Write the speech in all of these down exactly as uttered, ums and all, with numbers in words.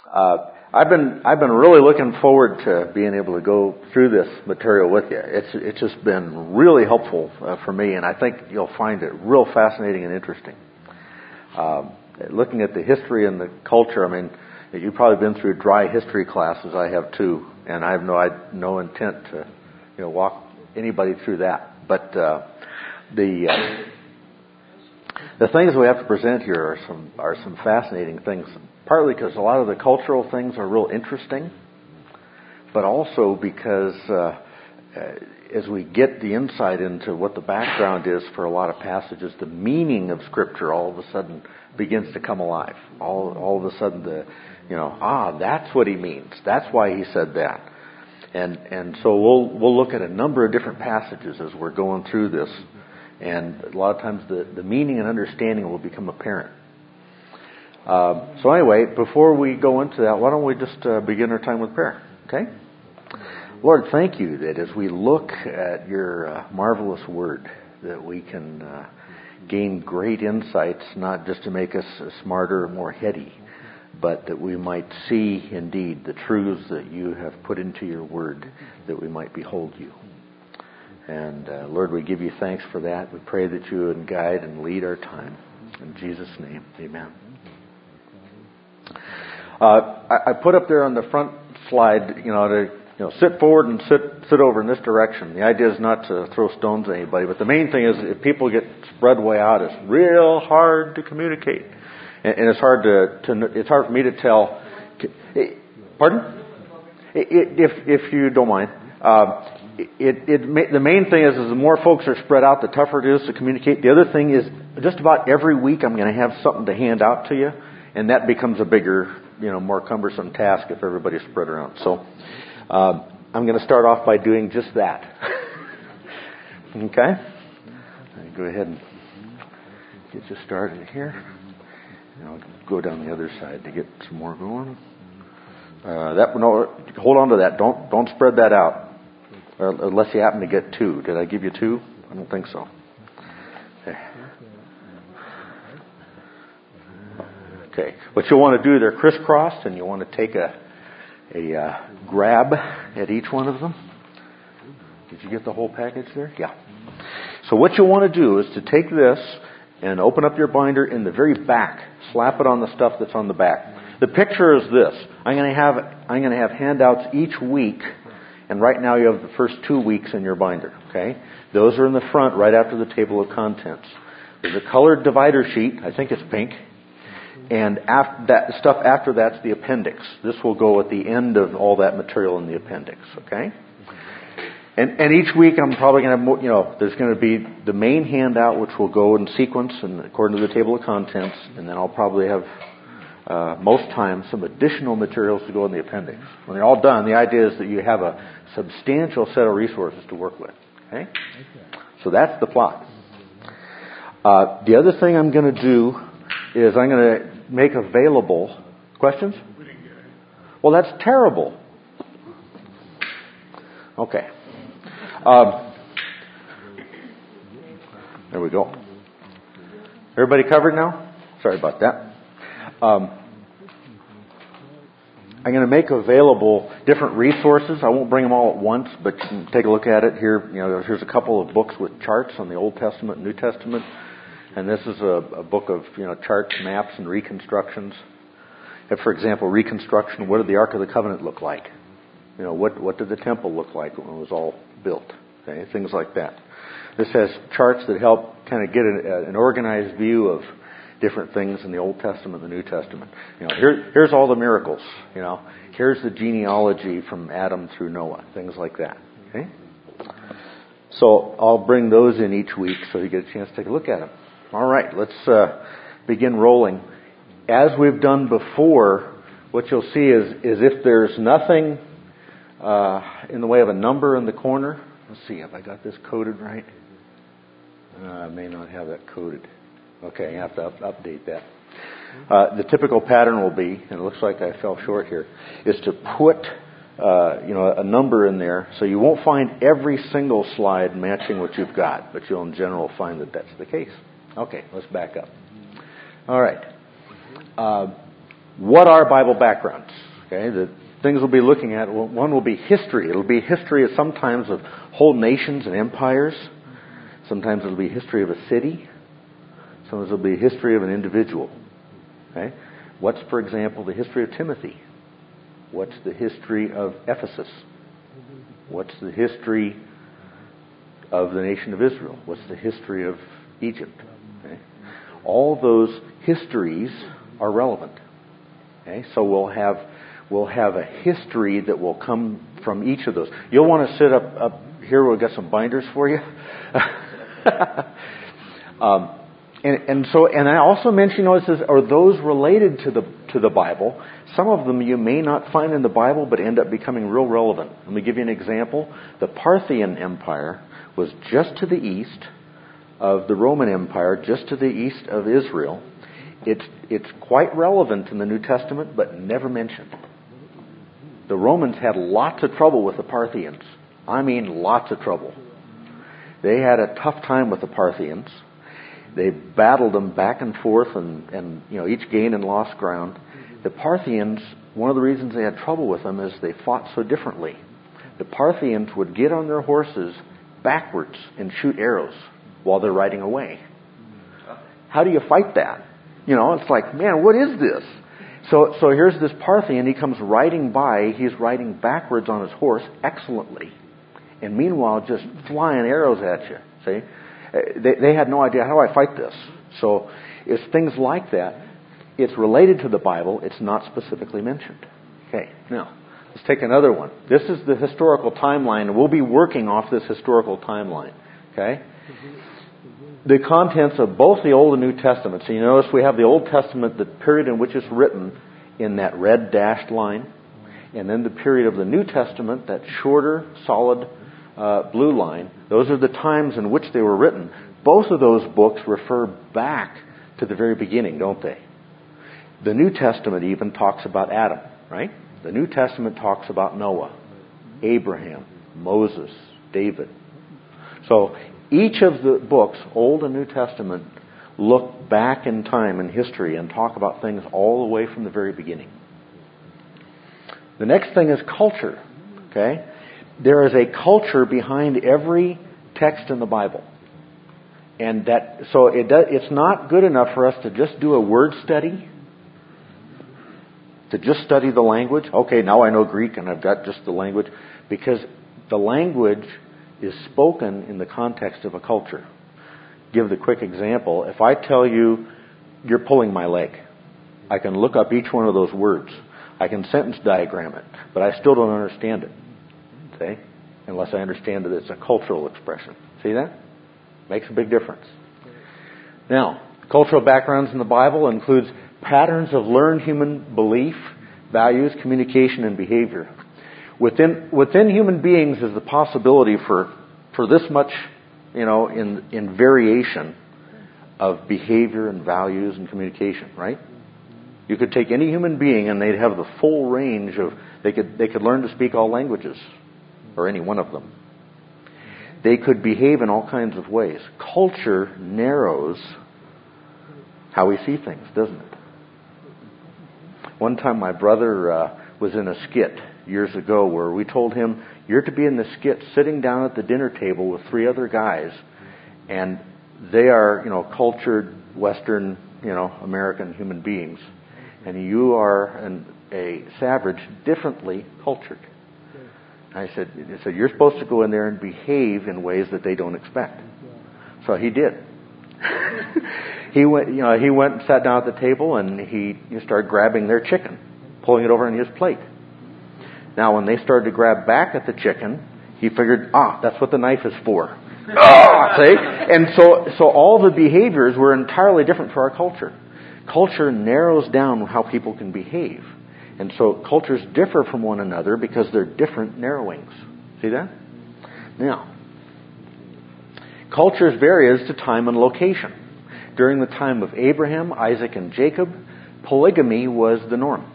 Uh, I've been I've been really looking forward to being able to go through this material with you. It's it's just been really helpful uh, for me, and I think you'll find it real fascinating and interesting. Um, looking at the history and the culture, I mean, you've probably been through dry history classes. I have too, and I have no I, no intent to you know walk anybody through that. But uh, the uh, the things we have to present here are some are some fascinating things. Partly because a lot of the cultural things are real interesting, but also because uh, as we get the insight into what the background is for a lot of passages, the meaning of Scripture all of a sudden begins to come alive. All all of a sudden, the you know ah that's what he means. That's why he said that. And and so we'll we'll look at a number of different passages as we're going through this, and a lot of times the the meaning and understanding will become apparent. Uh, so anyway, before we go into that, why don't we just uh, begin our time with prayer, okay? Lord, thank you that as we look at your uh, marvelous word, that we can uh, gain great insights, not just to make us smarter, more heady, but that we might see indeed the truths that you have put into your word, that we might behold you. And uh, Lord, we give you thanks for that. We pray that you would guide and lead our time. In Jesus' name, amen. Uh, I, I put up there on the front slide, you know, to you know, sit forward and sit sit over in this direction. The idea is not to throw stones at anybody, but the main thing is if people get spread way out, it's real hard to communicate, and, and it's hard to, to it's hard for me to tell. Pardon? It, it, if if you don't mind, uh, it it the main thing is, is the more folks are spread out, the tougher it is to communicate. The other thing is, just about every week I'm going to have something to hand out to you. And that becomes a bigger, you know, more cumbersome task if everybody's spread around. So uh, I'm going to start off by doing just that. Okay? Go ahead and get you started here. And I'll go down the other side to get some more going. Uh, that no, hold on to that. Don't don't spread that out, or, unless you happen to get two. Did I give you two? I don't think so. Okay. Okay, what you'll want to do, they're crisscrossed, and you want to take a a uh, grab at each one of them. Did you get the whole package there? Yeah. So what you'll want to do is to take this and open up your binder in the very back. Slap it on the stuff that's on the back. The picture is this. I'm going to have I'm going to have handouts each week, and right now you have the first two weeks in your binder. Okay, those are in the front, right after the table of contents. There's a colored divider sheet. I think it's pink. And after that stuff after that's the appendix. This will go at the end of all that material in the appendix. Okay. And and each week I'm probably going to have more, you know, there's going to be the main handout which will go in sequence and according to the table of contents, and then I'll probably have uh, most times some additional materials to go in the appendix. When they're all done, the idea is that you have a substantial set of resources to work with. Okay. So that's the plot. Uh, the other thing I'm going to do is I'm going to make available questions. Well, that's terrible. Okay. Um, there we go. Everybody covered now? Sorry about that. Um, I'm going to make available different resources. I won't bring them all at once, but you can take a look at it here. You know, here's a couple of books with charts on the Old Testament and New Testament. And this is a, a book of, you know, charts, maps, and reconstructions. If, for example, reconstruction, what did the Ark of the Covenant look like? You know, what what did the temple look like when it was all built? Okay, things like that. This has charts that help kind of get an, an organized view of different things in the Old Testament and the New Testament. You know, here here's all the miracles. You know, here's the genealogy from Adam through Noah. Things like that. Okay. So I'll bring those in each week so you get a chance to take a look at them. All right, let's uh, begin rolling. As we've done before, what you'll see is, is if there's nothing uh, in the way of a number in the corner. Let's see, have I got this coded right? Uh, I may not have that coded. Okay, I have to up- update that. Uh, the typical pattern will be, and it looks like I fell short here, is to put uh, you know a number in there, so you won't find every single slide matching what you've got, but you'll in general find that that's the case. Okay, let's back up. All right. Uh, what are Bible backgrounds? Okay, the things we'll be looking at, well, one will be history. It'll be history of sometimes of whole nations and empires. Sometimes it'll be history of a city. Sometimes it'll be history of an individual. Okay? What's, for example, the history of Timothy? What's the history of Ephesus? What's the history of the nation of Israel? What's the history of Egypt? Okay? All those histories are relevant. Okay? So we'll have we'll have a history that will come from each of those. You'll want to sit up, up here. We've got some binders for you. um, and, and so, and I also mentioned those are those related to the to the Bible. Some of them you may not find in the Bible, but end up becoming real relevant. Let me give you an example. The Parthian Empire was just to the east of the Roman Empire, just to the east of Israel. It's it's quite relevant in the New Testament, but never mentioned. The Romans had lots of trouble with the Parthians. I mean, lots of trouble. They had a tough time with the Parthians. They battled them back and forth, and, and you know, each gained and lost ground. The Parthians, one of the reasons they had trouble with them is they fought so differently. The Parthians would get on their horses backwards and shoot arrows while they're riding away. How do you fight that? You know, it's like, man, what is this? So, so here's this Parthian. He comes riding by. He's riding backwards on his horse excellently. And meanwhile, just flying arrows at you. See? They, they had no idea, how do I fight this? So it's things like that. It's related to the Bible. It's not specifically mentioned. Okay, now, let's take another one. This is the historical timeline. We'll be working off this historical timeline. Okay? The contents of both the Old and New Testament. So you notice we have the Old Testament, the period in which it's written, in that red dashed line. And then the period of the New Testament, that shorter, solid uh, blue line. Those are the times in which they were written. Both of those books refer back to the very beginning, don't they? The New Testament even talks about Adam, right? The New Testament talks about Noah, Abraham, Moses, David. So each of the books, Old and New Testament, look back in time and history and talk about things all the way from the very beginning. The next thing is culture. Okay? There is a culture behind every text in the Bible. And that, so it does, it's not good enough for us to just do a word study, to just study the language. Okay, now I know Greek and I've got just the language. Because the language is spoken in the context of a culture. Give the quick example. If I tell you, you're pulling my leg, I can look up each one of those words. I can sentence diagram it, but I still don't understand it. See? Unless I understand that it's a cultural expression. See that? Makes a big difference. Now, cultural backgrounds in the Bible includes patterns of learned human belief, values, communication, and behavior. Within within human beings is the possibility for for this much, you know, in in variation of behavior and values and communication, right? You could take any human being and they'd have the full range of they could they could learn to speak all languages, or any one of them. They could behave in all kinds of ways. Culture narrows how we see things, doesn't it? One time my brother uh, was in a skit years ago where we told him, you're to be in the skit sitting down at the dinner table with three other guys, and they are, you know, cultured Western, you know, American human beings, and you are an, a savage, differently cultured. I said, I said, you're supposed to go in there and behave in ways that they don't expect. So he did. he went, you know, he went and sat down at the table, and he you know, started grabbing their chicken, pulling it over on his plate. Now, when they started to grab back at the chicken, he figured, ah, that's what the knife is for. ah, see? And so, so all the behaviors were entirely different for our culture. Culture narrows down how people can behave. And so cultures differ from one another because they're different narrowings. See that? Now, cultures vary as to time and location. During the time of Abraham, Isaac, and Jacob, polygamy was the norm.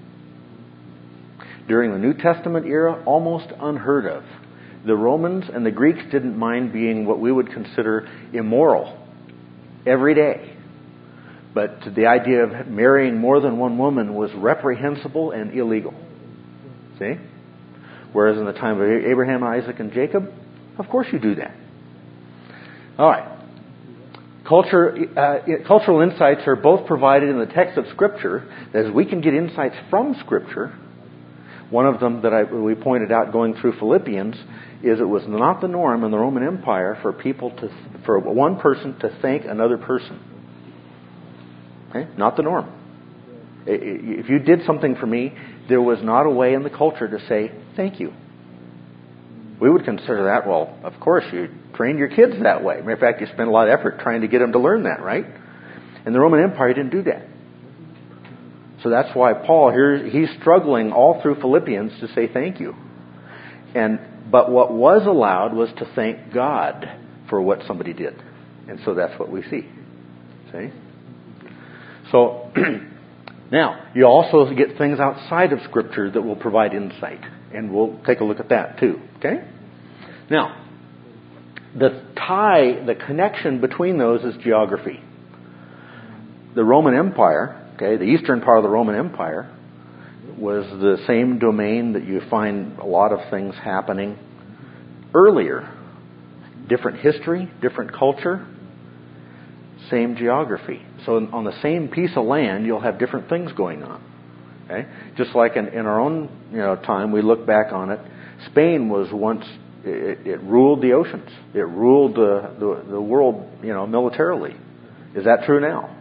During the New Testament era, almost unheard of. The Romans and the Greeks didn't mind being what we would consider immoral every day. But the idea of marrying more than one woman was reprehensible and illegal. See? Whereas in the time of Abraham, Isaac, and Jacob, of course you do that. All right. Culture, uh, cultural insights are both provided in the text of Scripture, as we can get insights from Scripture. One of them that I, we pointed out going through Philippians is it was not the norm in the Roman Empire for people to, for one person to thank another person. Okay? Not the norm. If you did something for me, there was not a way in the culture to say thank you. We would consider that, well, of course, you trained your kids that way. Matter of fact, you spent a lot of effort trying to get them to learn that, right? In the Roman Empire, didn't do that. So that's why Paul here, he's struggling all through Philippians to say thank you. And but what was allowed was to thank God for what somebody did. And so that's what we see. See? So now, you also get things outside of Scripture that will provide insight. And we'll take a look at that too. Okay? Now, the tie, the connection between those is geography. The Roman Empire, okay, the eastern part of the Roman Empire was the same domain that you find a lot of things happening earlier. Different history, different culture, same geography. So on the same piece of land, you'll have different things going on. Okay? Just like in, in our own you know time, we look back on it. Spain was once it, it ruled the oceans. It ruled the, the the world, you know, militarily. Is that true now?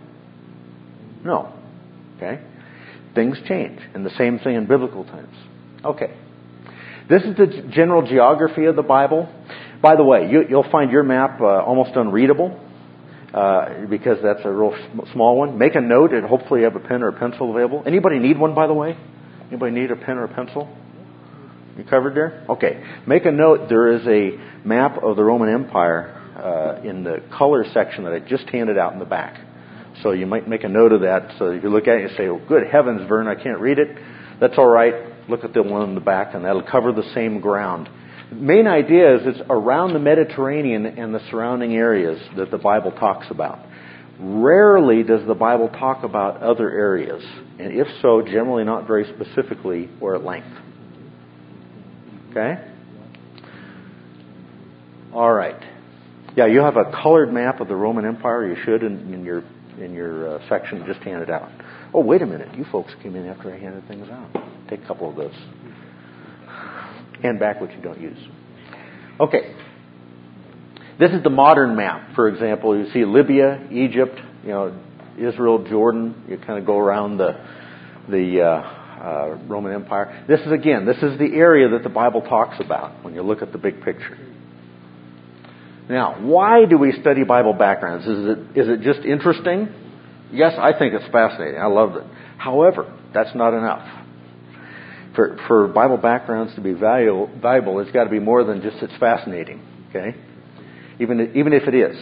No. Okay. Things change, and the same thing in biblical times. Okay. This is the general geography of the Bible. By the way, you, you'll find your map uh, almost unreadable. Uh, because that's a real small one. Make a note, and hopefully you have a pen or a pencil available. Anybody need one, by the way? Anybody need a pen or a pencil? You covered there? Okay. Make a note, there is a map of the Roman Empire uh, in the color section that I just handed out in the back. So you might make a note of that. So if you look at it and say, oh, good heavens, Vern, I can't read it. That's all right. Look at the one in the back, and that'll cover the same ground. The main idea is it's around the Mediterranean and the surrounding areas that the Bible talks about. Rarely does the Bible talk about other areas. And if so, generally not very specifically or at length. Okay? All right. Yeah, you have a colored map of the Roman Empire. You should in, in your in your uh, section just handed out. Oh, wait a minute. You folks came in after I handed things out. Take a couple of those. Hand back what you don't use. Okay. This is the modern map. For example, you see Libya, Egypt, you know, Israel, Jordan. You kind of go around the the uh, uh, Roman Empire. This is again, this is the area that the Bible talks about when you look at the big picture. Now, why do we study Bible backgrounds? Is it is it just interesting? Yes, I think it's fascinating. I love it. However, that's not enough. For for Bible backgrounds to be valuable, valuable, it's got to be more than just it's fascinating. Okay, even even if it is.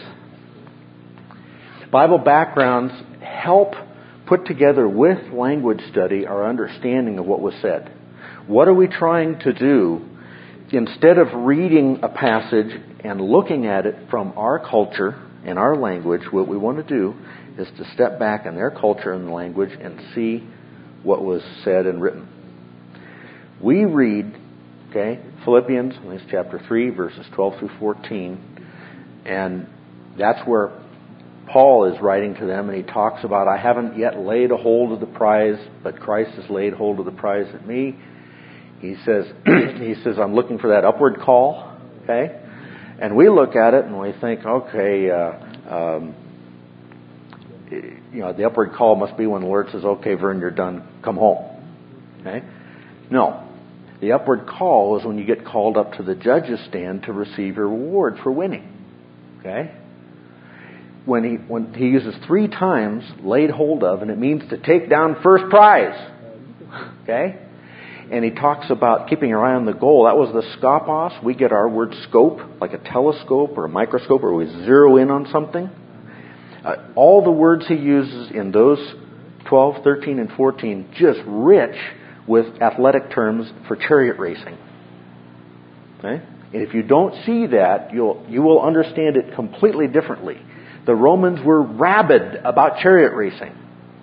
Bible backgrounds help put together with language study our understanding of what was said. What are we trying to do? Instead of reading a passage and looking at it from our culture and our language, what we want to do is to step back in their culture and language and see what was said and written. We read, okay, Philippians, I think it's chapter three, verses twelve through fourteen, and that's where Paul is writing to them, and he talks about, I haven't yet laid a hold of the prize, but Christ has laid hold of the prize at me. He says, he says, I'm looking for that upward call, okay? And we look at it and we think, okay, uh, um, you know, the upward call must be when the Lord says, okay, Vern, you're done, come home, okay? No. The upward call is when you get called up to the judge's stand to receive your reward for winning, okay? When he when he uses three times laid hold of, and it means to take down first prize, okay? And he talks about keeping your eye on the goal. That was the skopos. We get our word scope, like a telescope or a microscope, where we zero in on something. Uh, all the words he uses in those twelve, thirteen, and fourteen, just rich with athletic terms for chariot racing. Okay? And if you don't see that, you'll you will understand it completely differently. The Romans were rabid about chariot racing.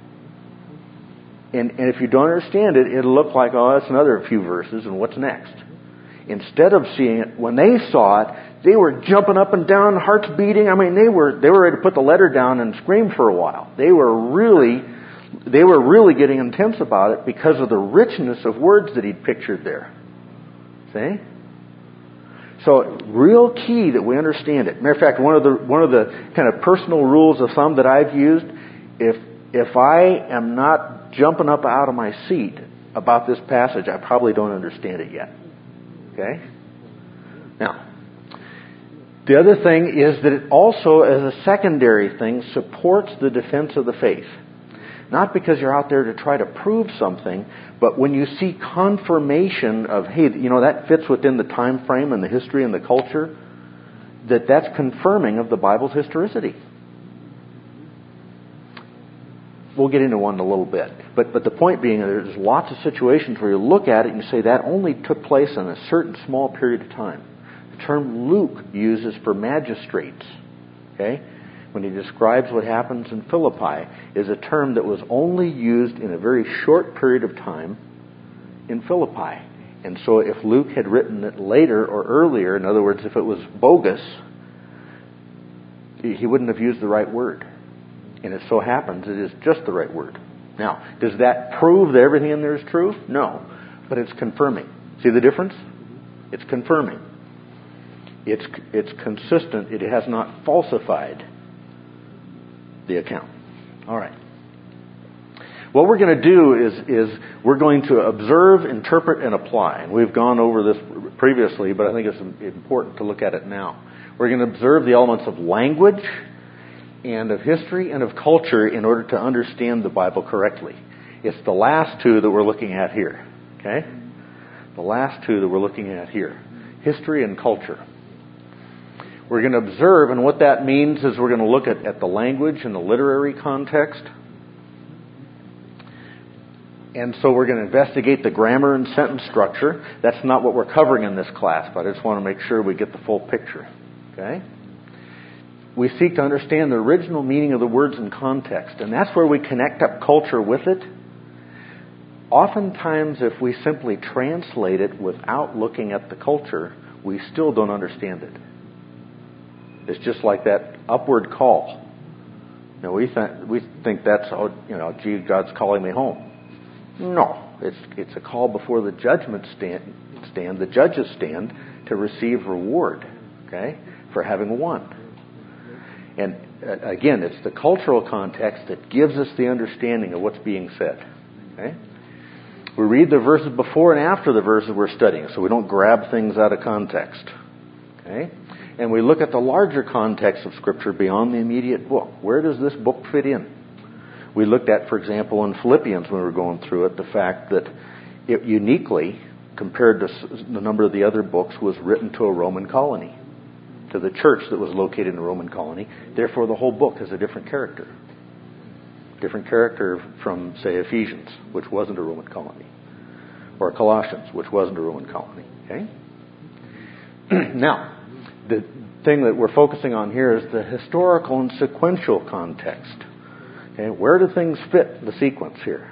And, and if you don't understand it, it'll look like, oh, that's another few verses, and what's next? Instead of seeing it, when they saw it, they were jumping up and down, hearts beating. I mean, they were they were ready to put the letter down and scream for a while. They were really they were really getting intense about it because of the richness of words that he'd pictured there. See? So, real key that we understand it. Matter of fact, one of the one of the kind of personal rules of thumb that I've used, if if I am not jumping up out of my seat about this passage, I probably don't understand it yet. Okay? Now, the other thing is that it also, as a secondary thing, supports the defense of the faith. Not because you're out there to try to prove something, but when you see confirmation of, hey, you know, that fits within the time frame and the history and the culture, that that's confirming of the Bible's historicity. We'll get into one in a little bit. But but the point being, there's lots of situations where you look at it and you say that only took place in a certain small period of time. The term Luke uses for magistrates, okay, when he describes what happens in Philippi, is a term that was only used in a very short period of time in Philippi. And so if Luke had written it later or earlier, in other words, if it was bogus, he wouldn't have used the right word. And it so happens it is just the right word. Now, does that prove that everything in there is true? No. But it's confirming. See the difference? It's confirming. It's it's consistent. It has not falsified the account. All right. What we're going to do is is we're going to observe, interpret, and apply. And we've gone over this previously, but I think it's important to look at it now. We're going to observe the elements of language and of history and of culture in order to understand the Bible correctly. It's the last two that we're looking at here. Okay? The last two that we're looking at here. History and culture. We're going to observe, and what that means is we're going to look at, at the language and the literary context. And so we're going to investigate the grammar and sentence structure. That's not what we're covering in this class, but I just want to make sure we get the full picture. Okay? We seek to understand the original meaning of the words in context, and that's where we connect up culture with it. Oftentimes, if we simply translate it without looking at the culture, we still don't understand it. It's just like that upward call. Now, we, th- we think that's, oh, you know, gee, God's calling me home. No, it's it's a call before the judgment stand, stand, the judges stand to receive reward, okay, for having won. And uh, again, it's the cultural context that gives us the understanding of what's being said. Okay? We read the verses before and after the verses we're studying, so we don't grab things out of context. Okay? And we look at the larger context of Scripture beyond the immediate book. Where does this book fit in? We looked at, for example, in Philippians when we were going through it, the fact that it uniquely, compared to the number of the other books, was written to a Roman colony, to the church that was located in a Roman colony. Therefore, the whole book has a different character. Different character from, say, Ephesians, which wasn't a Roman colony, or Colossians, which wasn't a Roman colony. Okay? Now, the thing that we're focusing on here is the historical and sequential context. Okay? Where do things fit the sequence here?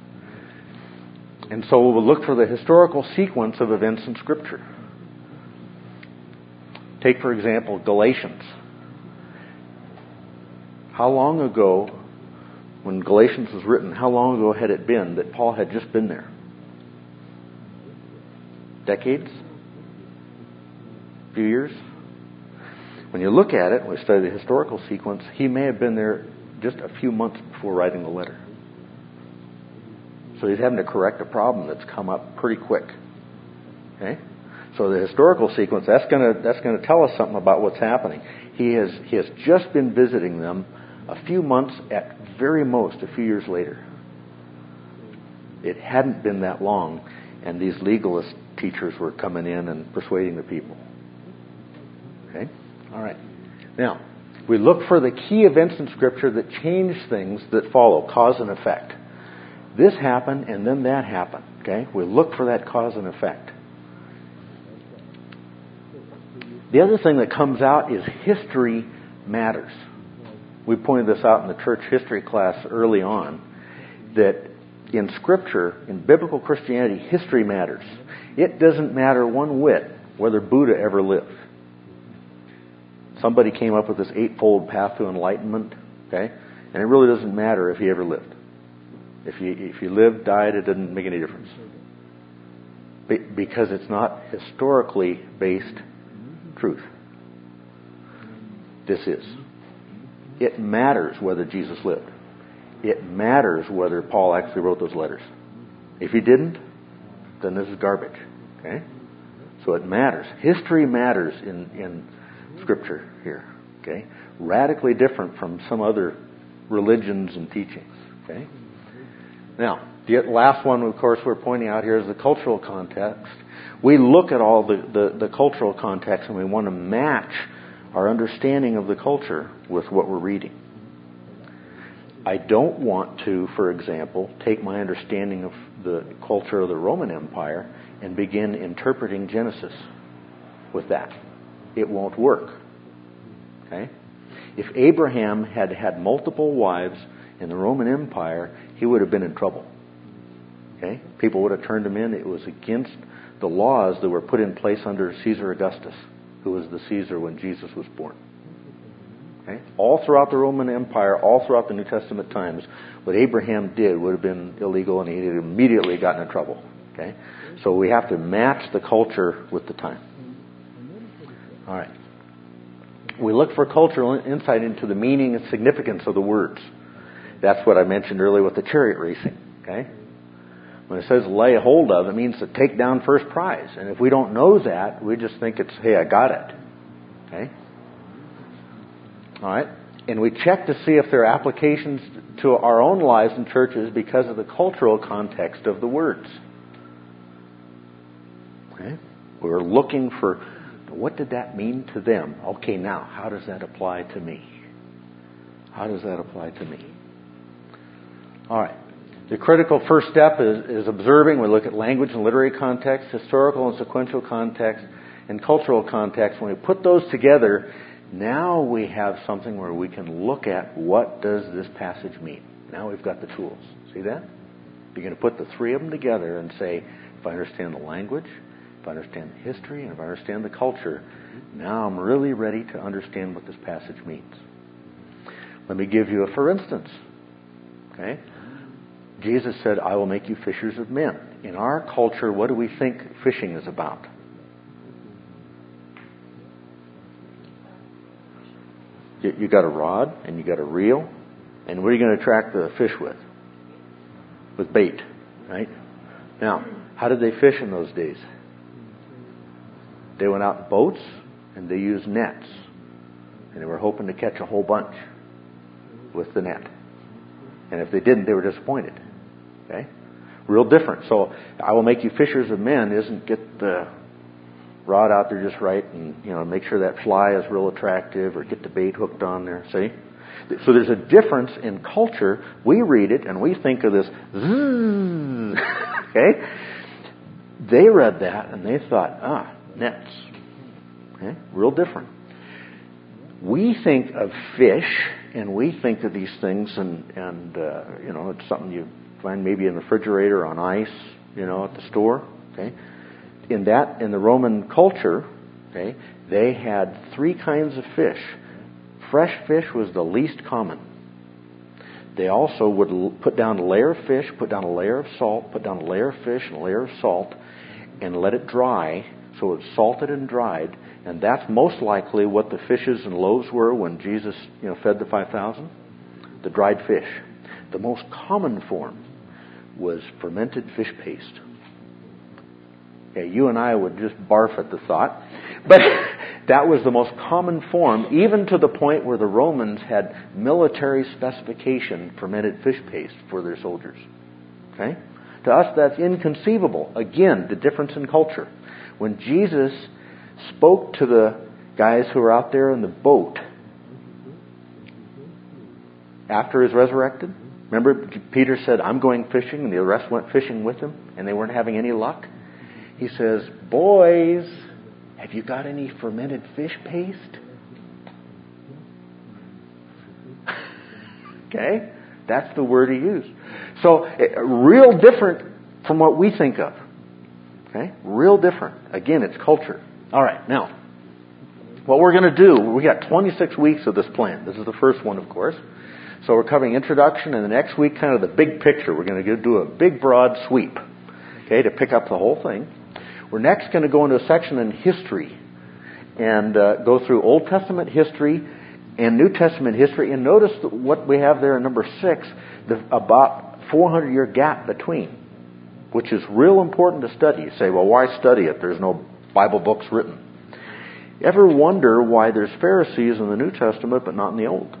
And so we'll look for the historical sequence of events in Scripture. Take, for example, Galatians. How long ago, when Galatians was written, how long ago had it been that Paul had just been there? Decades? A few years? When you look at it, when we study the historical sequence, he may have been there just a few months before writing the letter. So he's having to correct a problem that's come up pretty quick. Okay? So the historical sequence, that's going to that's going to tell us something about what's happening. He has he has just been visiting them a few months, at very most a few years later. It hadn't been that long, and these legalist teachers were coming in and persuading the people. Okay? All right. Now, we look for the key events in Scripture that change things that follow, cause and effect. This happened, and then that happened. Okay? We look for that cause and effect. The other thing that comes out is history matters. We pointed this out in the church history class early on, that in Scripture, in biblical Christianity, history matters. It doesn't matter one whit whether Buddha ever lived. Somebody came up with this eightfold path to enlightenment, okay? And it really doesn't matter if he ever lived. If he, if he lived, died, it doesn't make any difference. Be, because it's not historically based truth. This is. It matters whether Jesus lived. It matters whether Paul actually wrote those letters. If he didn't, then this is garbage. Okay? So it matters. History matters in, in Scripture here. Okay? Radically different from some other religions and teachings. Okay? Now, the last one, of course, we're pointing out here is the cultural context. We look at all the, the, the cultural context and we want to match our understanding of the culture with what we're reading. I don't want to, for example, take my understanding of the culture of the Roman Empire and begin interpreting Genesis with that. It won't work. Okay? If Abraham had had multiple wives in the Roman Empire, he would have been in trouble. Okay? People would have turned him in. It was against the laws that were put in place under Caesar Augustus, who was the Caesar when Jesus was born. Okay? All throughout the Roman Empire, all throughout the New Testament times, what Abraham did would have been illegal and he had immediately gotten in trouble. Okay? So we have to match the culture with the time. All right. We look for cultural insight into the meaning and significance of the words. That's what I mentioned earlier with the chariot racing. Okay? When it says lay hold of, it means to take down first prize. And if we don't know that, we just think it's, hey, I got it. Okay? All right? And we check to see if there are applications to our own lives and churches because of the cultural context of the words. Okay? We're looking for, what did that mean to them? Okay, now, how does that apply to me? How does that apply to me? All right. The critical first step is, is observing. We look at language and literary context, historical and sequential context, and cultural context. When we put those together, now we have something where we can look at what does this passage mean. Now we've got the tools. See that? You're going to put the three of them together and say, if I understand the language, if I understand the history, and if I understand the culture, now I'm really ready to understand what this passage means. Let me give you a for instance. Okay? Jesus said, I will make you fishers of men. In our culture, what do we think fishing is about? You got a rod and you got a reel, and what are you going to attract the fish with? With bait, right? Now, how did they fish in those days? They went out in boats and they used nets, and they were hoping to catch a whole bunch with the net. And if they didn't, they were disappointed. Okay? Real different. So, I will make you fishers of men isn't get the rod out there just right and, you know, make sure that fly is real attractive or get the bait hooked on there. See? So there's a difference in culture. We read it and we think of this, zzz, okay? They read that and they thought, ah, nets. Okay? Real different. We think of fish and we think of these things and, and uh, you know, it's something you find maybe in the refrigerator on ice, you know, at the store. Okay? In that, in the Roman culture, okay, they had three kinds of fish. Fresh fish was the least common. They also would l- put down a layer of fish, put down a layer of salt, put down a layer of fish and a layer of salt, and let it dry. So it's salted and dried, and that's most likely what the fishes and loaves were when Jesus, you know, fed the five thousand. The dried fish. The most common form was fermented fish paste. Okay, you and I would just barf at the thought. But that was the most common form, even to the point where the Romans had military specification fermented fish paste for their soldiers. Okay? To us, that's inconceivable. Again, the difference in culture. When Jesus spoke to the guys who were out there in the boat after he was resurrected, remember Peter said, I'm going fishing, and the rest went fishing with him, and they weren't having any luck. He says, boys, have you got any fermented fish paste? Okay? That's the word he used. So, it, real different from what we think of. Okay? Real different. Again, it's culture. All right, now, what we're going to do, we got twenty-six weeks of this plan. This is the first one, of course. So we're covering introduction, and the next week, kind of the big picture. We're going to do a big, broad sweep, okay, to pick up the whole thing. We're next going to go into a section in history and uh, go through Old Testament history and New Testament history. And notice what we have there in number six, the about four hundred year gap between, which is real important to study. You say, well, why study it? There's no Bible books written. Ever wonder why there's Pharisees in the New Testament but not in the Old?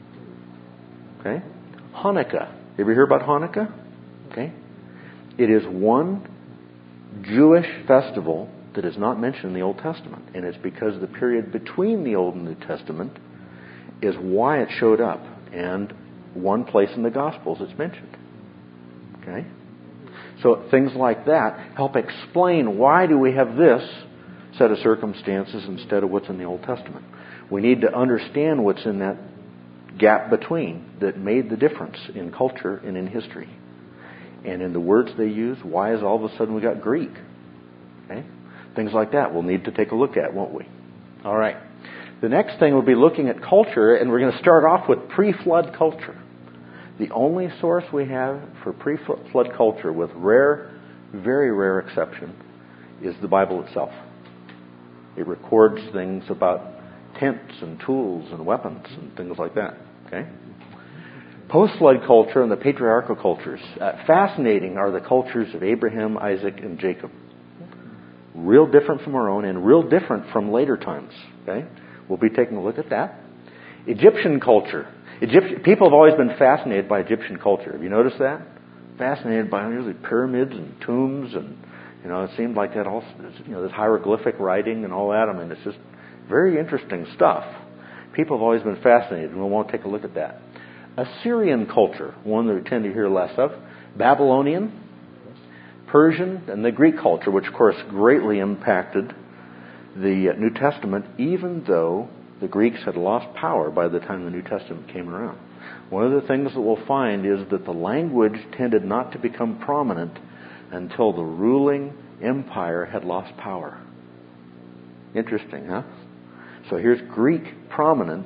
Okay? Hanukkah. You ever hear about Hanukkah? Okay? It is one Jewish festival that is not mentioned in the Old Testament. And it's because the period between the Old and New Testament is why it showed up. And one place in the Gospels it's mentioned. Okay? So things like that help explain why do we have this set of circumstances instead of what's in the Old Testament. We need to understand what's in that gap between that made the difference in culture and in history. And in the words they use, why is all of a sudden we got Greek? Okay? Things like that we'll need to take a look at, won't we? All right. The next thing we'll be looking at culture, and we're going to start off with pre-flood culture. The only source we have for pre-flood culture, with rare, very rare exception, is the Bible itself. It records things about tents and tools and weapons and things like that. Okay? Post-flood culture and the patriarchal cultures. Uh, fascinating are the cultures of Abraham, Isaac, and Jacob. Real different from our own and real different from later times. Okay? We'll be taking a look at that. Egyptian culture. Egypt, people have always been fascinated by Egyptian culture. Have you noticed that? Fascinated by usually pyramids and tombs, and you know, it seemed like that also, you know, this hieroglyphic writing and all that. I mean, it's just very interesting stuff. People have always been fascinated, and we won't take a look at that. Assyrian culture, one that we tend to hear less of. Babylonian, Persian, and the Greek culture, which of course greatly impacted the New Testament, even though the Greeks had lost power by the time the New Testament came around. One of the things that we'll find is that the language tended not to become prominent until the ruling empire had lost power. Interesting, huh? So here's Greek prominent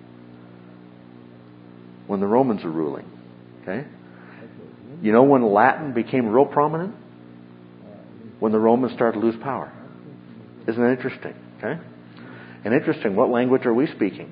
when the Romans are ruling. Okay? You know when Latin became real prominent? When the Romans started to lose power. Isn't that interesting? Okay? And interesting, what language are we speaking?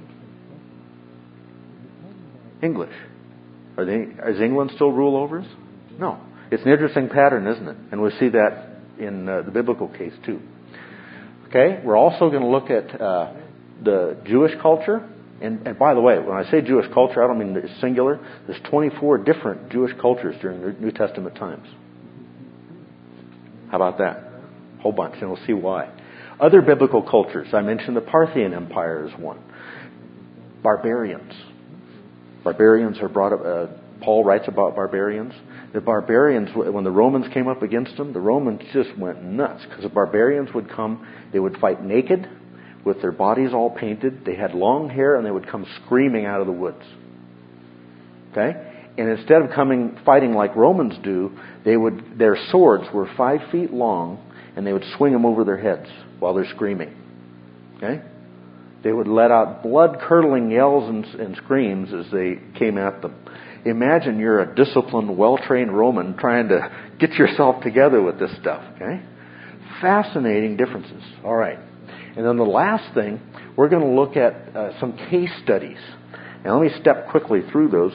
English. Are they, is England still rule over us? No. It's an interesting pattern, isn't it? And we see that in uh, the biblical case too. Okay? We're also going to look at uh, the Jewish culture. And, and by the way, when I say Jewish culture, I don't mean it's singular. There's twenty-four different Jewish cultures during the New Testament times. How about that? A whole bunch, and we'll see why. Other biblical cultures. I mentioned the Parthian Empire as one. Barbarians. Barbarians are brought up. Uh, Paul writes about barbarians. The barbarians, when the Romans came up against them, the Romans just went nuts, because the barbarians would come, they would fight naked, with their bodies all painted. They had long hair, and they would come screaming out of the woods. Okay? And instead of coming fighting like Romans do, they would their swords were five feet long, and they would swing them over their heads while they're screaming. Okay? They would let out blood-curdling yells and, and screams as they came at them. Imagine you're a disciplined, well-trained Roman trying to get yourself together with this stuff. Okay? Fascinating differences. All right. And then the last thing, we're going to look at uh, some case studies. Now let me step quickly through those.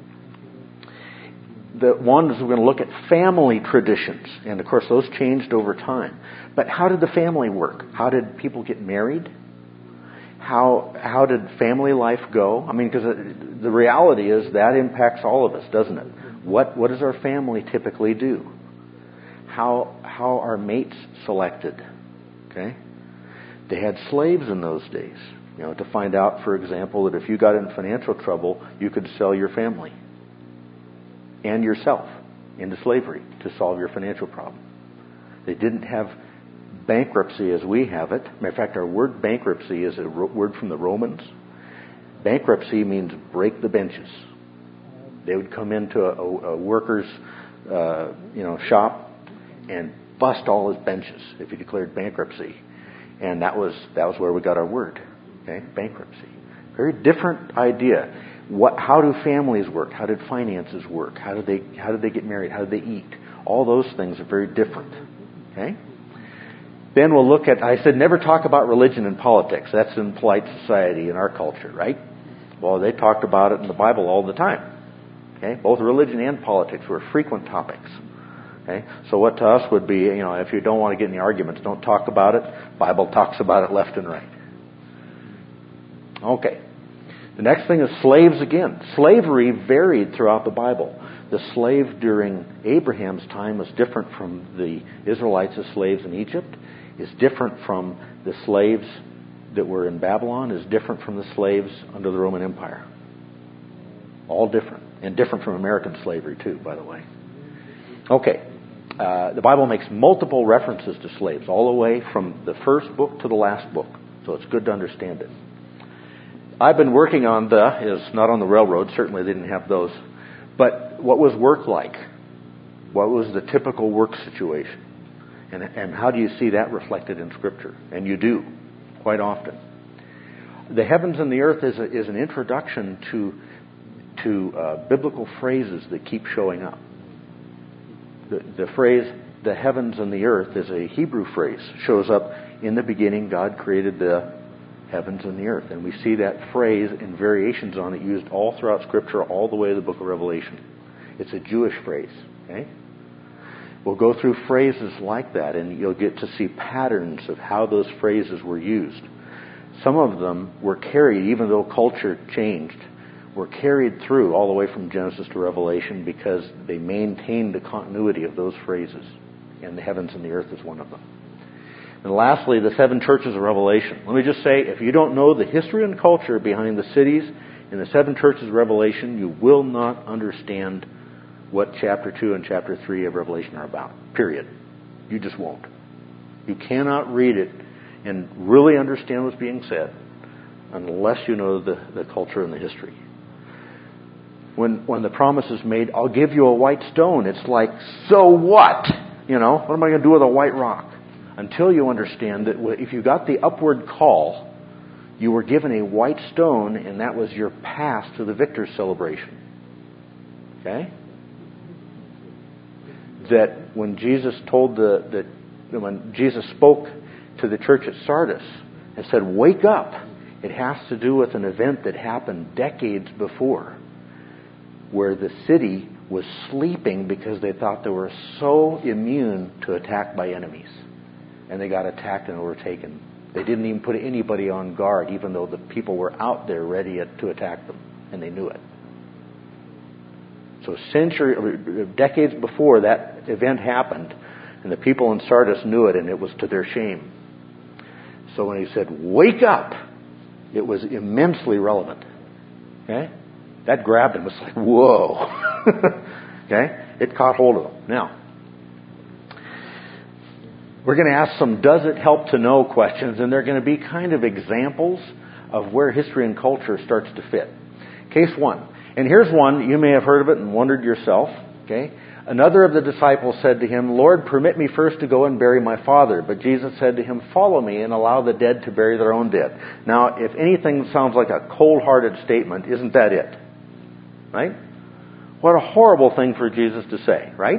The one is we're going to look at family traditions. And of course those changed over time. But how did the family work? How did people get married? How how did family life go? I mean, because the reality is that impacts all of us, doesn't it? What what does our family typically do? How how are mates selected? Okay? They had slaves in those days. You know, to find out, for example, that if you got in financial trouble, you could sell your family and yourself into slavery to solve your financial problem. They didn't have bankruptcy as we have it. Matter of fact, our word bankruptcy is a ro- word from the Romans. Bankruptcy means break the benches. They would come into a, a, a worker's uh, you know, shop and bust all his benches if he declared bankruptcy. And that was that was where we got our word, okay? Bankruptcy. Very different idea. What? How do families work? How did finances work? How did they How did they get married? How did they eat? All those things are very different. Okay. Then we'll look at. I said never talk about religion and politics. That's in polite society in our culture, right? Well, they talked about it in the Bible all the time. Okay. Both religion and politics were frequent topics. Okay. So what to us would be, you know, if you don't want to get in the arguments, don't talk about it. The Bible talks about it left and right. Okay. The next thing is slaves again. Slavery varied throughout the Bible. The slave during Abraham's time was different from the Israelites as slaves in Egypt, is different from the slaves that were in Babylon, is different from the slaves under the Roman Empire. All different. And different from American slavery too, by the way. Okay. Uh, the Bible makes multiple references to slaves, all the way from the first book to the last book. So it's good to understand it. I've been working on the, is not on the railroad, certainly they didn't have those, but what was work like? What was the typical work situation? And, and how do you see that reflected in Scripture? And you do, quite often. The heavens and the earth is, a, is an introduction to, to uh, biblical phrases that keep showing up. The, the phrase, the heavens and the earth, is a Hebrew phrase. Shows up in the beginning, God created the heavens and the earth. And we see that phrase in variations on it used all throughout Scripture, all the way to the book of Revelation. It's a Jewish phrase. Okay? We'll go through phrases like that, and you'll get to see patterns of how those phrases were used. Some of them were carried, even though culture changed, were carried through all the way from Genesis to Revelation because they maintained the continuity of those phrases. And the heavens and the earth is one of them. And lastly, the seven churches of Revelation. Let me just say, if you don't know the history and culture behind the cities in the seven churches of Revelation, you will not understand what chapter two and chapter three of Revelation are about. Period. You just won't. You cannot read it and really understand what's being said unless you know the, the culture and the history. When when the promise is made, I'll give you a white stone, it's like, so what? You know, what am I going to do with a white rock? Until you understand that if you got the upward call, you were given a white stone, and that was your pass to the victor's celebration. Okay? That when Jesus told the, the when Jesus spoke to the church at Sardis and said, "Wake up," it has to do with an event that happened decades before, where the city was sleeping because they thought they were so immune to attack by enemies. And they got attacked and overtaken. They didn't even put anybody on guard, even though the people were out there ready to attack them. And they knew it. So century, decades before that event happened, and the people in Sardis knew it, and it was to their shame. So when he said, "Wake up," it was immensely relevant. Okay? That grabbed him. It was like, whoa. Okay? It caught hold of him. Now, we're going to ask some does it help to know questions, and they're going to be kind of examples of where history and culture starts to fit. Case one. And here's one. You may have heard of it and wondered yourself. Okay? Another of the disciples said to him, "Lord, permit me first to go and bury my father." But Jesus said to him, "Follow me and allow the dead to bury their own dead." Now, if anything sounds like a cold-hearted statement, isn't that it? Right? What a horrible thing for Jesus to say, right?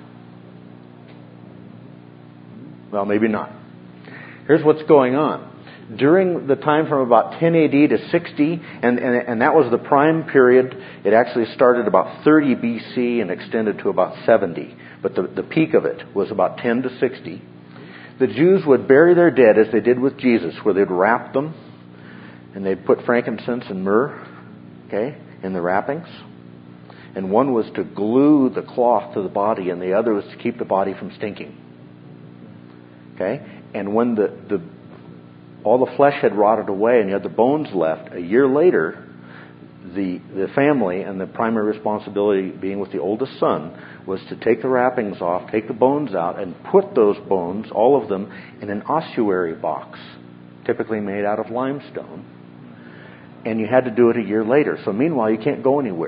Well, maybe not. Here's what's going on. During the time from about ten A D to sixty, and, and, and that was the prime period, it actually started about thirty B C and extended to about seventy. But the, the peak of it was about ten to sixty. The Jews would bury their dead as they did with Jesus, where they'd wrap them, and they'd put frankincense and myrrh, okay, in the wrappings. And one was to glue the cloth to the body, and the other was to keep the body from stinking. Okay? And when the, the all the flesh had rotted away and you had the bones left, a year later, the the family, and the primary responsibility being with the oldest son, was to take the wrappings off, take the bones out, and put those bones, all of them, in an ossuary box, typically made out of limestone. And you had to do it a year later. So meanwhile, you can't go anywhere.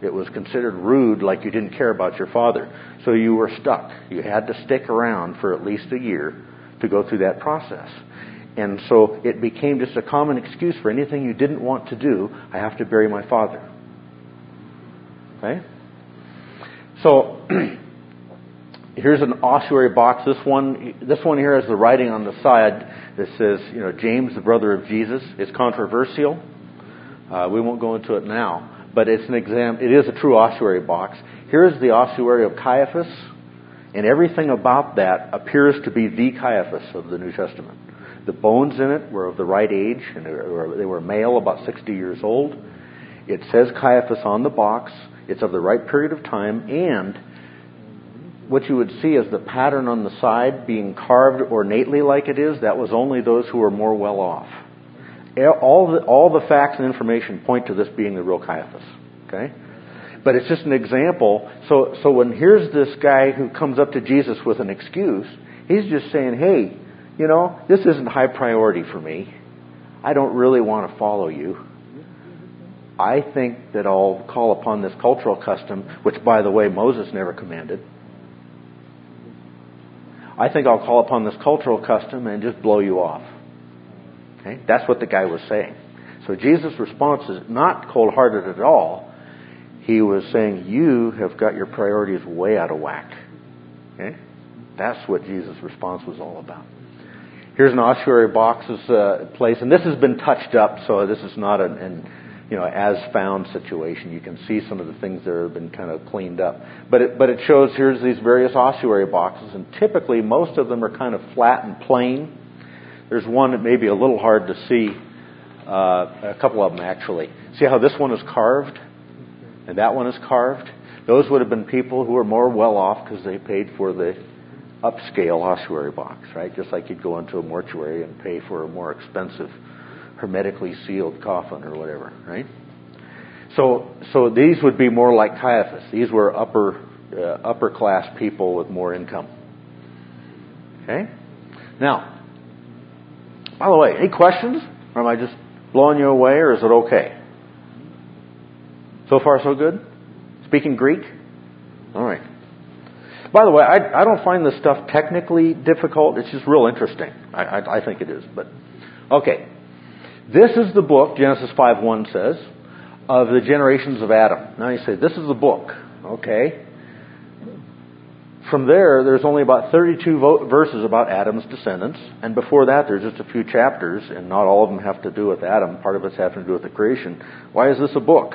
It was considered rude, like you didn't care about your father. So you were stuck. You had to stick around for at least a year to go through that process. And so it became just a common excuse for anything you didn't want to do. I have to bury my father. Okay? So here's an ossuary box. This one, this one here has the writing on the side that says, you know, James, the brother of Jesus. It's controversial. Uh, we won't go into it now, but it's an exam. It is a true ossuary box. Here's the ossuary of Caiaphas, and everything about that appears to be the Caiaphas of the New Testament. The bones in it were of the right age, and they were, they were male, about sixty years old. It says Caiaphas on the box. It's of the right period of time, and what you would see is the pattern on the side being carved ornately like it is. That was only those who were more well off. All the, all the facts and information point to this being the real Caiaphas. Okay? But it's just an example. So, so when here's this guy who comes up to Jesus with an excuse, he's just saying, hey, you know, this isn't high priority for me. I don't really want to follow you. I think that I'll call upon this cultural custom, which, by the way, Moses never commanded. I think I'll call upon this cultural custom and just blow you off. Okay? That's what the guy was saying. So Jesus' response is not cold-hearted at all. He was saying, you have got your priorities way out of whack. Okay? That's what Jesus' response was all about. Here's an ossuary box's uh, place, and this has been touched up, so this is not an, an you know as found situation. You can see some of the things that have been kind of cleaned up, but it, but it shows here's these various ossuary boxes, and typically most of them are kind of flat and plain. There's one that may be a little hard to see, uh, a couple of them actually. See how this one is carved, and that one is carved. Those would have been people who were more well off because they paid for the upscale ossuary box, right? Just like you'd go into a mortuary and pay for a more expensive, hermetically sealed coffin or whatever, right? So, so these would be more like Caiaphas. These were upper, uh, upper class people with more income. Okay? Now, by the way, any questions? Or am I just blowing you away, or is it okay? So far, so good? Speaking Greek? All right. By the way, I, I don't find this stuff technically difficult. It's just real interesting. I, I, I think it is. But okay. This is the book, Genesis five one says, of the generations of Adam. Now you say, this is the book. Okay. From there, there's only about thirty-two vo- verses about Adam's descendants. And before that, there's just a few chapters, and not all of them have to do with Adam. Part of it's having to do with the creation. Why is this a book?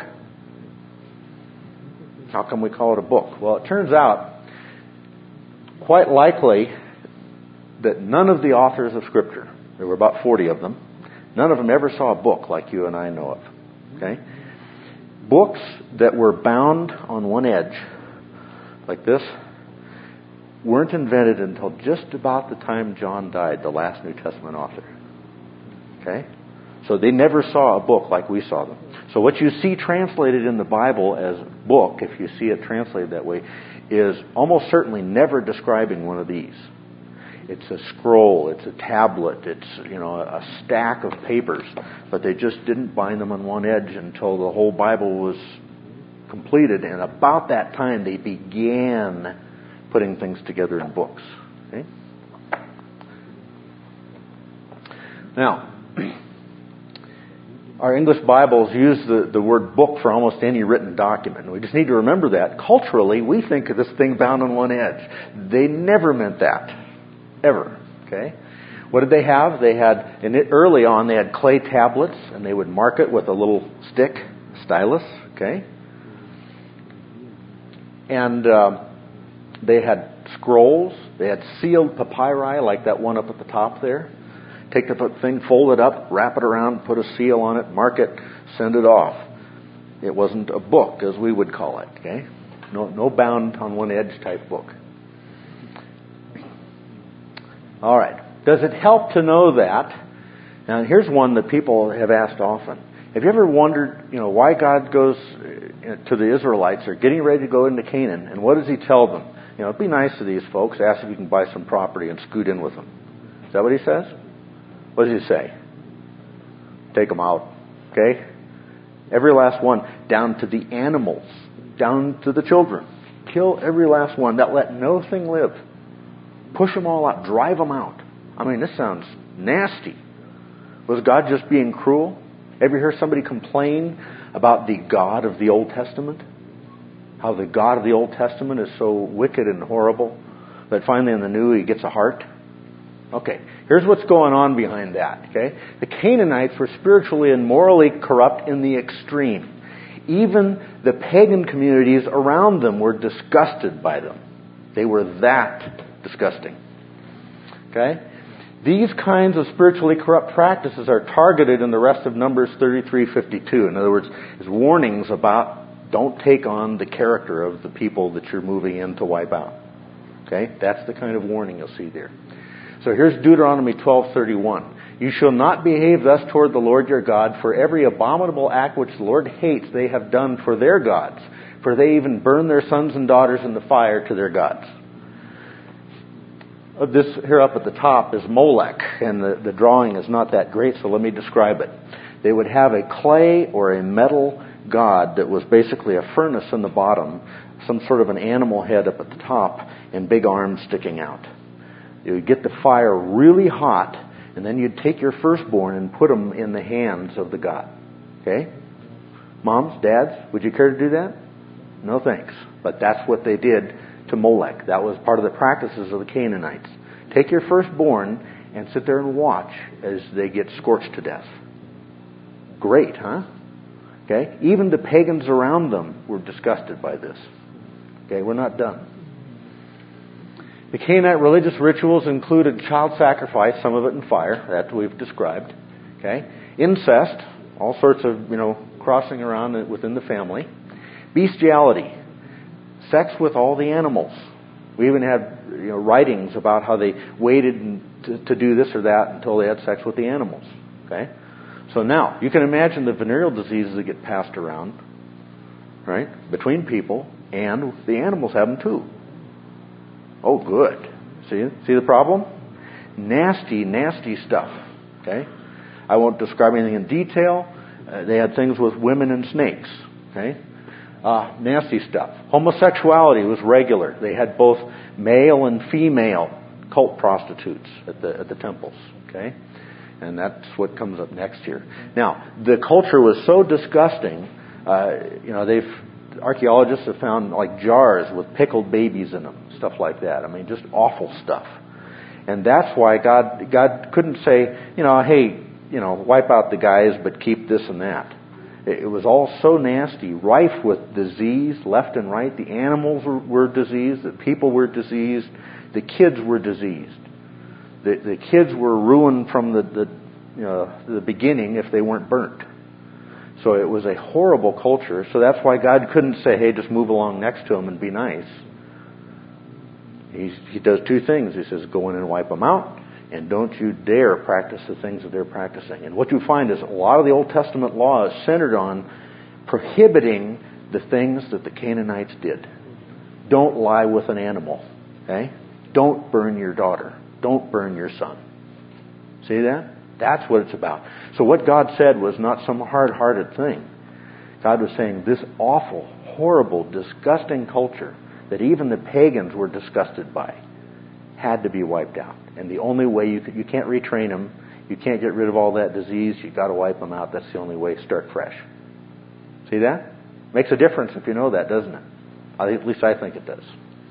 How come we call it a book? Well, it turns out, quite likely, that none of the authors of Scripture, there were about forty of them, none of them ever saw a book like you and I know of. Okay? Books that were bound on one edge, like this, weren't invented until just about the time John died, the last New Testament author. Okay? So they never saw a book like we saw them. So what you see translated in the Bible as book, if you see it translated that way, is almost certainly never describing one of these. It's a scroll, it's a tablet, it's, you know, a stack of papers, but they just didn't bind them on one edge until the whole Bible was completed, and about that time they began putting things together in books. Okay? Now, our English Bibles use the, the word book for almost any written document. We just need to remember that. Culturally, we think of this thing bound on one edge. They never meant that. Ever. Okay? What did they have? They had, and it, early on, they had clay tablets, and they would mark it with a little stick, stylus. Okay? And um, they had scrolls. They had sealed papyri, like that one up at the top there. Take the thing, fold it up, wrap it around, put a seal on it, mark it, send it off. It wasn't a book, as we would call it. Okay? No, no bound on one edge type book. All right. Does it help to know that? Now, here's one that people have asked often. Have you ever wondered, you know, why God goes to the Israelites? They're getting ready to go into Canaan, and what does He tell them? You know, be nice to these folks. Ask if you can buy some property and scoot in with them. Is that what He says? What does He say? Take them out. Okay? Every last one, down to the animals. down to the children. Kill every last one. That let no thing live. Push them all out. Drive them out. I mean, this sounds nasty. Was God just being cruel? Ever hear somebody complain about the God of the Old Testament? How the God of the Old Testament is so wicked and horrible that finally in the New He gets a heart? Okay, here's what's going on behind that. Okay, the Canaanites were spiritually and morally corrupt in the extreme. Even the pagan communities around them were disgusted by them. They were that disgusting. Okay? These kinds of spiritually corrupt practices are targeted in the rest of Numbers thirty-three fifty-two. In other words, is warnings about don't take on the character of the people that you're moving in to wipe out. Okay? That's the kind of warning you'll see there. So here's Deuteronomy twelve thirty-one. You shall not behave thus toward the Lord your God, for every abominable act which the Lord hates they have done for their gods, for they even burn their sons and daughters in the fire to their gods. This here up at the top is Molech, and the, the drawing is not that great, so let me describe it. They would have a clay or a metal god that was basically a furnace in the bottom, some sort of an animal head up at the top, and big arms sticking out. You would get the fire really hot, and then you'd take your firstborn and put them in the hands of the god. Okay? Moms, dads, would you care to do that? No thanks. But that's what they did to Molech. That was part of the practices of the Canaanites. Take your firstborn and sit there and watch as they get scorched to death. Great, huh? Okay? Even the pagans around them were disgusted by this. Okay, we're not done. The Canaanite religious rituals included child sacrifice, some of it in fire, that we've described. Okay? Incest, all sorts of, you know, crossing around within the family. Bestiality, sex with all the animals. We even had, you know, writings about how they waited to, to do this or that until they had sex with the animals. Okay? So now, you can imagine the venereal diseases that get passed around, right, between people, and the animals have them too. Oh, good. See, see the problem? Nasty, nasty stuff. Okay? I won't describe anything in detail. Uh, they had things with women and snakes. Okay? Uh, nasty stuff. Homosexuality was regular. They had both male and female cult prostitutes at the at the temples. Okay? And that's what comes up next here. Now, the culture was so disgusting. Uh, you know, they've archaeologists have found like jars with pickled babies in them, stuff like that. I mean, just awful stuff. And that's why God God couldn't say, you know, hey, you know, wipe out the guys, but keep this and that. It, it was all so nasty, rife with disease left and right. The animals were, were diseased, the people were diseased, the kids were diseased. The the kids were ruined from the the you know, the beginning if they weren't burnt. So it was a horrible culture. So that's why God couldn't say, hey, just move along next to them and be nice. He's, he does two things. He says, go in and wipe them out, and don't you dare practice the things that they're practicing. And what you find is a lot of the Old Testament law is centered on prohibiting the things that the Canaanites did. Don't lie with an animal. Okay? Don't burn your daughter. Don't burn your son. See that? That's what it's about. So what God said was not some hard-hearted thing. God was saying this awful, horrible, disgusting culture that even the pagans were disgusted by had to be wiped out. And the only way you could, you can't retrain them, you can't get rid of all that disease, you've got to wipe them out. That's the only way. Start fresh. See that? Makes a difference if you know that, doesn't it? At least I think it does.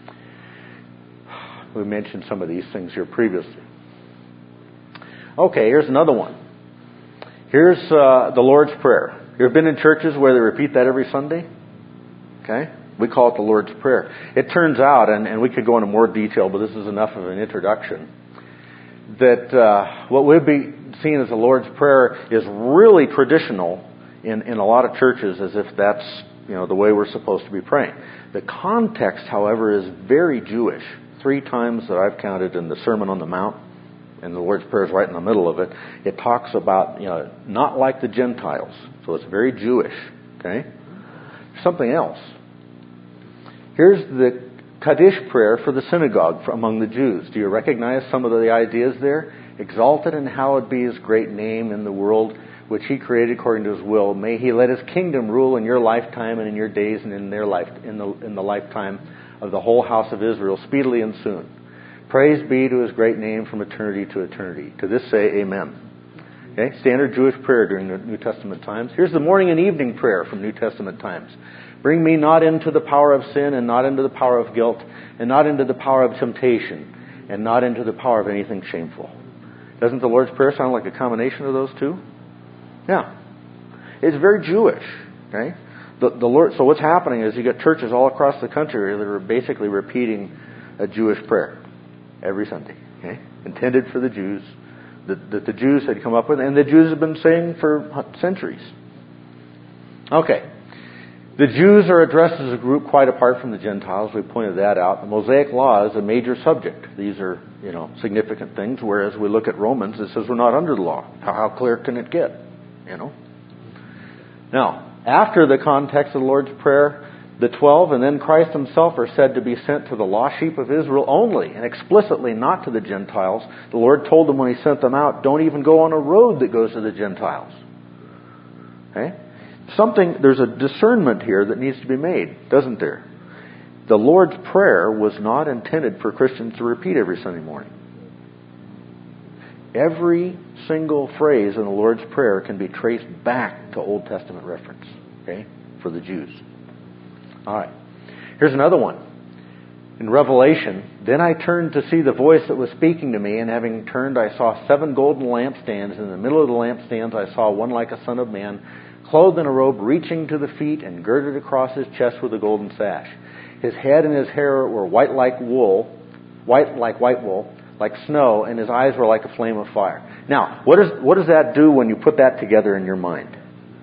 We mentioned some of these things here previously. Okay, here's another one. Here's uh, the Lord's Prayer. You ever been in churches where they repeat that every Sunday? Okay? We call it the Lord's Prayer. It turns out, and, and we could go into more detail, but this is enough of an introduction, that uh, what we'd be seeing as the Lord's Prayer is really traditional in, in a lot of churches, as if that's, you know, the way we're supposed to be praying. The context, however, is very Jewish. Three times that I've counted in the Sermon on the Mount, and the Lord's Prayer is right in the middle of it, it talks about, you know, not like the Gentiles. So it's very Jewish. Okay? Something else. Here's the Kaddish prayer for the synagogue among the Jews. Do you recognize some of the ideas there? Exalted and hallowed be His great name in the world. which He created according to His will. May He let His kingdom rule in your lifetime and in your days and in their life, in the in the lifetime of the whole house of Israel, speedily and soon. Praise be to His great name from eternity to eternity. To this say Amen. Okay, standard Jewish prayer during the New Testament times. Here's the morning and evening prayer from New Testament times. Bring me not into the power of sin, and not into the power of guilt, and not into the power of temptation, and not into the power of anything shameful. Doesn't the Lord's Prayer sound like a combination of those two? Yeah. It's very Jewish. Okay? The, the Lord. So what's happening is you get churches all across the country that are basically repeating a Jewish prayer every Sunday. Okay? Intended for the Jews, that, that the Jews had come up with, and the Jews have been saying for centuries. Okay. The Jews are addressed as a group quite apart from the Gentiles. We pointed that out. The Mosaic Law is a major subject. These are, you know, significant things, whereas we look at Romans, it says we're not under the law. How, how clear can it get? You know? Now, after the context of the Lord's Prayer, the twelve and then Christ Himself are said to be sent to the lost sheep of Israel only, and explicitly not to the Gentiles. The Lord told them when He sent them out, don't even go on a road that goes to the Gentiles. Okay? Something, there's a discernment here that needs to be made, doesn't there? The Lord's Prayer was not intended for Christians to repeat every Sunday morning. Every single phrase in the Lord's Prayer can be traced back to Old Testament reference, okay, for the Jews. All right. Here's another one. In Revelation, then I turned to see the voice that was speaking to me, and having turned, I saw seven golden lampstands. In the middle of the lampstands, I saw one like a son of man, clothed in a robe reaching to the feet and girded across his chest with a golden sash. His head and his hair were white like wool, white like white wool, like snow, and his eyes were like a flame of fire. Now, what does what does that do when you put that together in your mind?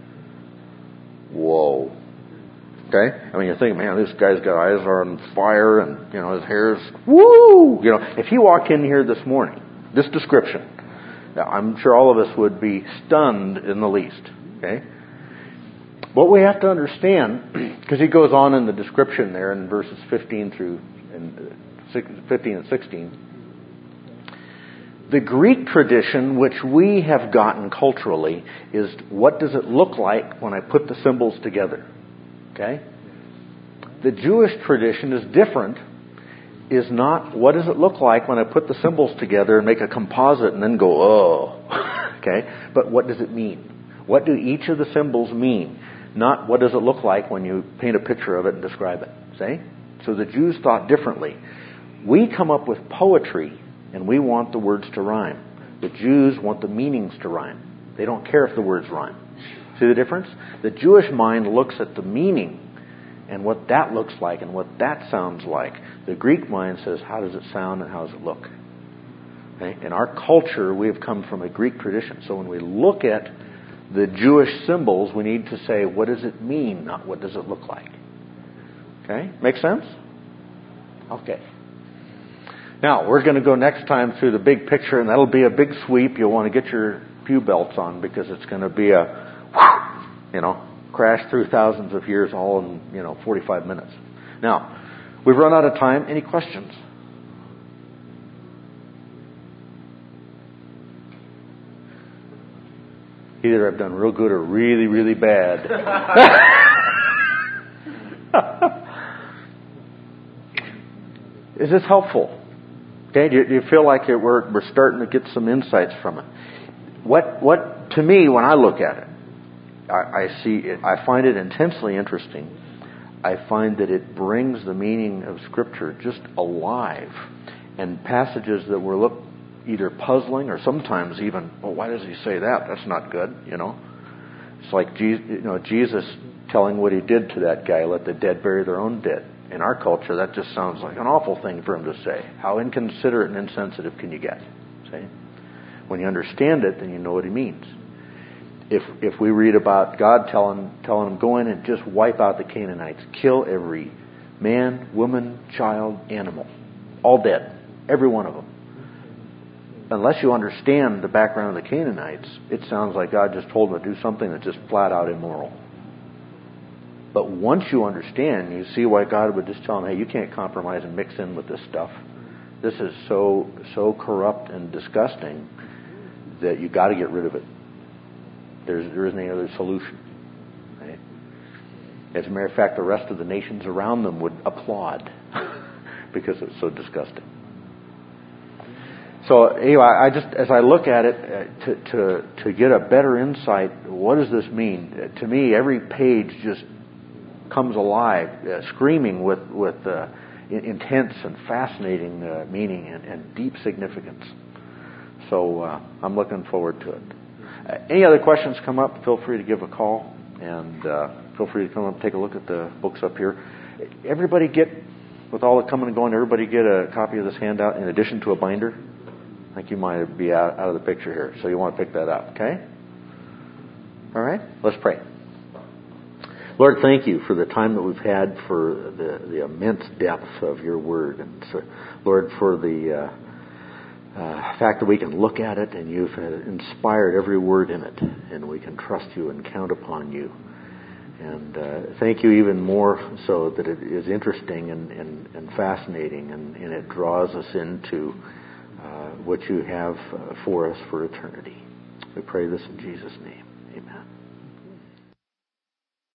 Whoa. Okay? I mean, you think, man, this guy's got eyes are on fire, and, you know, his hair's, woo! You know, if he walked in here this morning, this description, I'm sure all of us would be stunned in the least. Okay? What we have to understand, because he goes on in the description there in verses fifteen through and fifteen and sixteen, the Greek tradition, which we have gotten culturally, is what does it look like when I put the symbols together? Okay? The Jewish tradition is different, is not what does it look like when I put the symbols together and make a composite and then go, oh. Okay? But what does it mean? What do each of the symbols mean? Not what does it look like when you paint a picture of it and describe it. See? So the Jews thought differently. We come up with poetry, and we want the words to rhyme. The Jews want the meanings to rhyme. They don't care if the words rhyme. See the difference? The Jewish mind looks at the meaning and what that looks like and what that sounds like. The Greek mind says, how does it sound and how does it look? Okay? In our culture, we have come from a Greek tradition. So when we look at the Jewish symbols, we need to say, what does it mean, not what does it look like? Okay? Make sense? Okay. Now, we're going to go next time through the big picture, and that'll be a big sweep. You'll want to get your pew belts on because it's going to be a, you know, crash through thousands of years all in, you know, forty-five minutes. Now, we've run out of time. Any questions? Either I've done real good or really, really bad. Is this helpful? Okay, do you, do you feel like it, we're we're starting to get some insights from it? What what to me when I look at it, I, I see it. I find it intensely interesting. I find that it brings the meaning of Scripture just alive, and passages that were look. either puzzling or sometimes even, well, why does he say that? That's not good, you know. It's like Jesus, you know, Jesus telling what he did to that guy, let the dead bury their own dead. In our culture, that just sounds like an awful thing for him to say. How inconsiderate and insensitive can you get? See? When you understand it, then you know what he means. If if we read about God telling telling him, go in and just wipe out the Canaanites, kill every man, woman, child, animal, all dead, every one of them. Unless you understand the background of the Canaanites, it sounds like God just told them to do something that's just flat out immoral. But once you understand, you see why God would just tell them, hey, you can't compromise and mix in with this stuff. This is so so corrupt and disgusting that you got to get rid of it. There's, there isn't any other solution. Right? As a matter of fact, the rest of the nations around them would applaud because it's so disgusting. So anyway, I just, as I look at it, uh, to, to to get a better insight, what does this mean? Uh, to me, every page just comes alive, uh, screaming with with uh, intense and fascinating uh, meaning and, and deep significance. So uh, I'm looking forward to it. Uh, any other questions come up, feel free to give a call, and uh, feel free to come up and take a look at the books up here. Everybody get, with all the coming and going, everybody get a copy of this handout in addition to a binder. I think you might be out, out of the picture here, so you want to pick that up, okay? All right, let's pray. Lord, thank you for the time that we've had, for the, the immense depth of your word, and so, Lord, for the uh, uh, fact that we can look at it and you've inspired every word in it, and we can trust you and count upon you. And uh, thank you even more so that it is interesting and, and, and fascinating, and, and it draws us into Uh, what you have uh, for us for eternity. We pray this in Jesus' name. Amen.